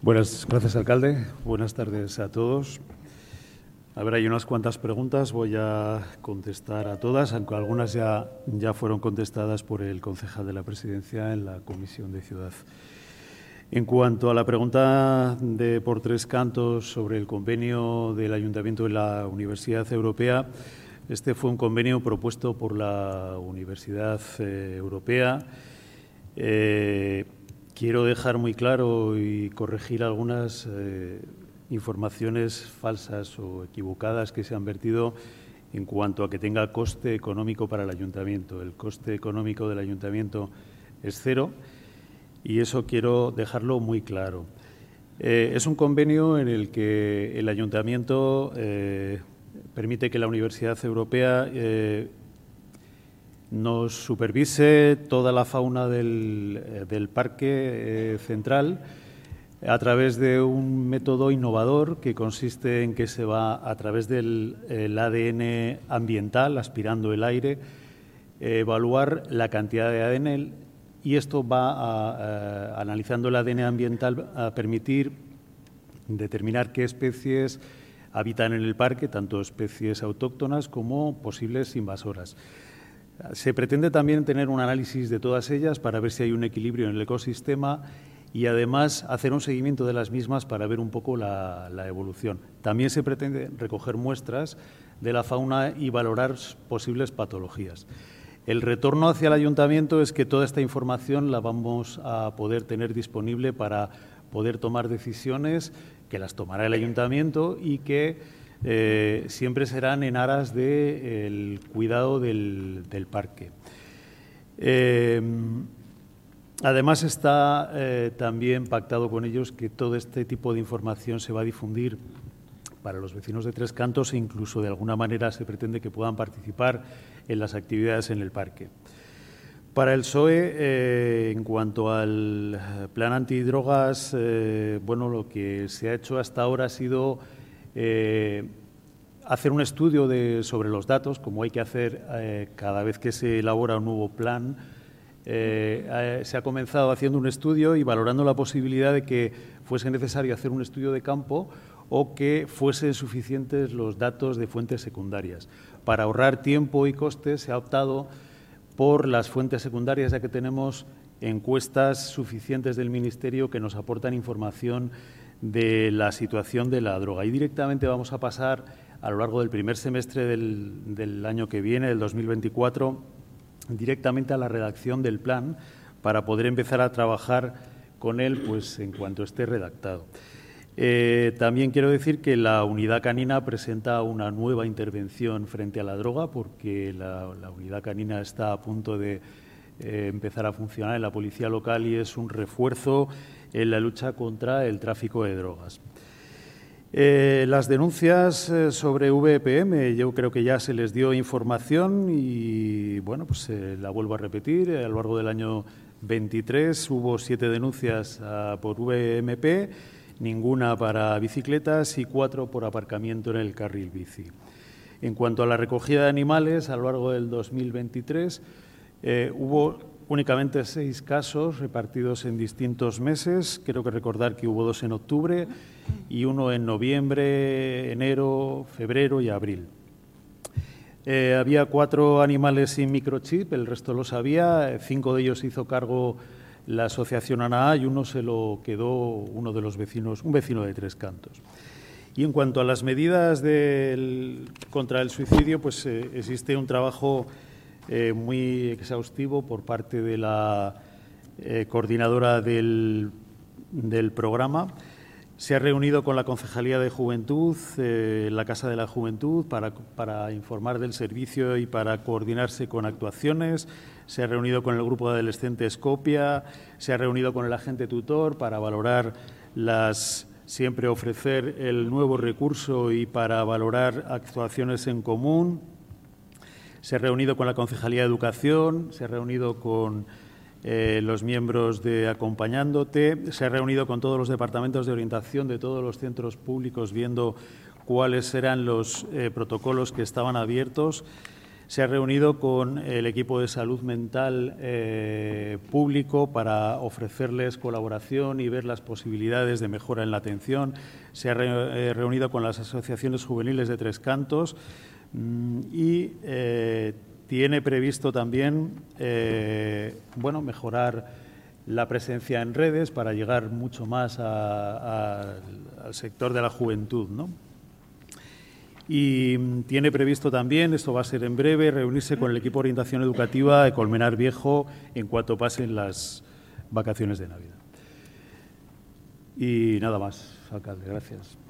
Gracias, alcalde. Buenas tardes a todos. A ver, hay unas cuantas preguntas. Voy a contestar a todas, aunque algunas ya fueron contestadas por el concejal de la Presidencia en la Comisión de Ciudad. En cuanto a la pregunta de por tres cantos sobre el convenio del Ayuntamiento de la Universidad Europea, este fue un convenio propuesto por la Universidad Europea. Quiero dejar muy claro y corregir algunas informaciones falsas o equivocadas que se han vertido en cuanto a que tenga coste económico para el Ayuntamiento. El coste económico del Ayuntamiento es cero y eso quiero dejarlo muy claro. Es un convenio en el que el Ayuntamiento permite que la Universidad Europea nos supervise toda la fauna del parque central a través de un método innovador que consiste en que se va a través del ADN ambiental, aspirando el aire, evaluar la cantidad de ADN y esto va, analizando el ADN ambiental, a permitir determinar qué especies habitan en el parque, tanto especies autóctonas como posibles invasoras. Se pretende también tener un análisis de todas ellas para ver si hay un equilibrio en el ecosistema y, además, hacer un seguimiento de las mismas para ver un poco la evolución. También se pretende recoger muestras de la fauna y valorar posibles patologías. El retorno hacia el Ayuntamiento es que toda esta información la vamos a poder tener disponible para poder tomar decisiones que las tomará el Ayuntamiento y que siempre serán en aras del cuidado del parque. Además, está también pactado con ellos que todo este tipo de información se va a difundir para los vecinos de Tres Cantos e incluso de alguna manera se pretende que puedan participar en las actividades en el parque. Para el PSOE, en cuanto al plan antidrogas, bueno, lo que se ha hecho hasta ahora ha sido hacer un estudio sobre los datos, como hay que hacer cada vez que se elabora un nuevo plan. Se ha comenzado haciendo un estudio y valorando la posibilidad de que fuese necesario hacer un estudio de campo o que fuesen suficientes los datos de fuentes secundarias. Para ahorrar tiempo y costes se ha optado por las fuentes secundarias, ya que tenemos encuestas suficientes del Ministerio que nos aportan información de la situación de la droga. Y directamente vamos a pasar a lo largo del primer semestre del año que viene, del 2024, directamente a la redacción del plan para poder empezar a trabajar con él pues, en cuanto esté redactado. También quiero decir que la unidad canina presenta una nueva intervención frente a la droga porque la unidad canina está a punto de empezar a funcionar en la policía local y es un refuerzo en la lucha contra el tráfico de drogas. Las denuncias sobre VPM, yo creo que ya se les dio información y, bueno, pues la vuelvo a repetir. A lo largo del año 23 hubo 7 denuncias por VMP, ninguna para bicicletas y 4 por aparcamiento en el carril bici. En cuanto a la recogida de animales, a lo largo del 2023 hubo únicamente 6 casos repartidos en distintos meses. Creo que recordar que hubo 2 en octubre y 1 en noviembre, enero, febrero y abril. Había 4 animales sin microchip, el resto los había. 5 de ellos hizo cargo la asociación ANAA y 1 se lo quedó uno de los vecinos, un vecino de Tres Cantos. Y en cuanto a las medidas contra el suicidio, pues existe un trabajo muy exhaustivo por parte de la coordinadora del programa. Se ha reunido con la Concejalía de Juventud, la Casa de la Juventud, para informar del servicio y para coordinarse con actuaciones. Se ha reunido con el grupo de adolescentes Copia, se ha reunido con el agente tutor para valorar siempre ofrecer el nuevo recurso y para valorar actuaciones en común. Se ha reunido con la Concejalía de Educación, se ha reunido con los miembros de Acompañándote, se ha reunido con todos los departamentos de orientación de todos los centros públicos viendo cuáles eran los protocolos que estaban abiertos. Se ha reunido con el equipo de salud mental público para ofrecerles colaboración y ver las posibilidades de mejora en la atención. Se ha reunido con las asociaciones juveniles de Tres Cantos y tiene previsto también mejorar la presencia en redes para llegar mucho más al sector de la juventud, ¿no? Y tiene previsto también, esto va a ser en breve, reunirse con el equipo de orientación educativa de Colmenar Viejo en cuanto pasen las vacaciones de Navidad. Y nada más, alcalde, gracias.